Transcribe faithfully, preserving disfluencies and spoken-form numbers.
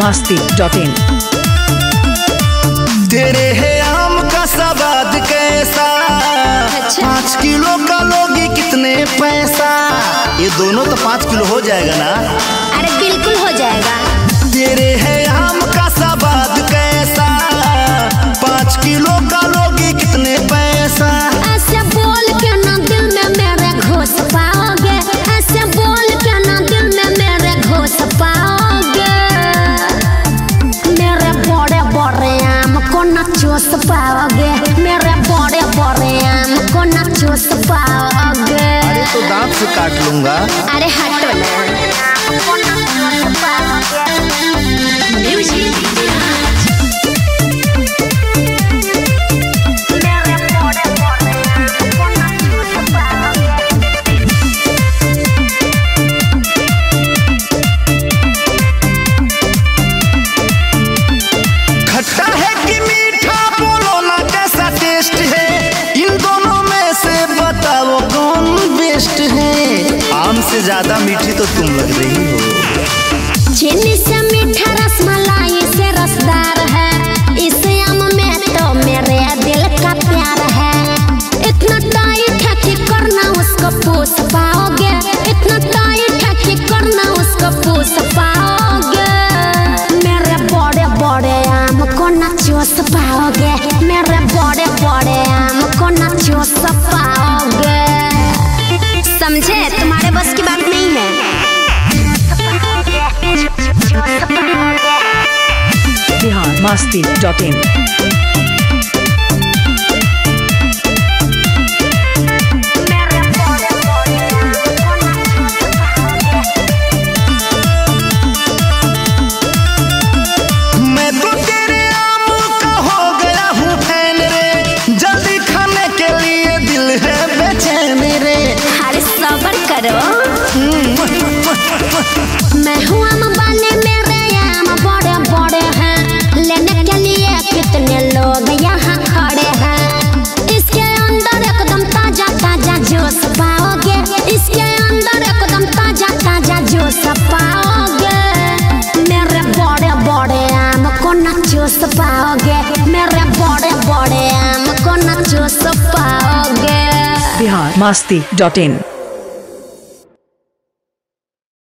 मस्ती dot इन। तेरे है आम का स्वाद कैसा, पाँच किलो का लोगी कितने पैसा। ये दोनों तो पाँच किलो हो जाएगा ना? अरे बिल्कुल हो जाएगा। तेरे है आम का स्वाद कैसा, पाँच किलो का लोगी कितने पैसा। ऐसे बोल के ना दिल में मेरे घुस पाओगे, ऐसे बोल के ना दिल में मेरे घुस पाओगे। मेरे बड़े बड़े आम को ना चूस पाओगे, मेरे बड़े बड़े आम को ना चूस पाओगे। अरे तो दांत से काट लूंगा। अरे हटो ना। खट्टा है कि मीठा, बोलो ना कैसा टेस्ट है। इन दोनों में से बताओ कौन बेस्ट है। आम से ज्यादा मीठी तो तुम लग रही हो। चीनी से मीठा रसमलाई से रसदार है, इस आम में तो मेरे दिल का प्यार है। इतना टाइट है कि करना उसको पूछ पाओगे, इतना टाइट है कि करना उसको पूछ पाओगे। मेरे बड़े बड़े आम को ना चूस पाओगे, मेरे बड़े बड़े आम को ना चूस पाओगे। समझे? तुम्हारे बस की बात नहीं है। Bihar Masti dot in. मैं तो तेरे आम का हो गया हूँ फैन रे, जल्दी खाने के लिए दिल है बेचैन रे। अरे सब्र करो। मैं हूँ आम वाले, मेरे आम बड़े बड़े हैं। लेने के लिए कितने लोग यहाँ खड़े हैं। इसके अंदर एकदम ताजा ताजा जूस पाओगे, इसके अंदर एकदम ताजा ताजा जूस पाओगे। मेरे बड़े बड़े आम को ना चूस पाओगे, मेरे बड़े बड़े आम को ना चूस पाओगे। बिहार मस्ती डॉट इन।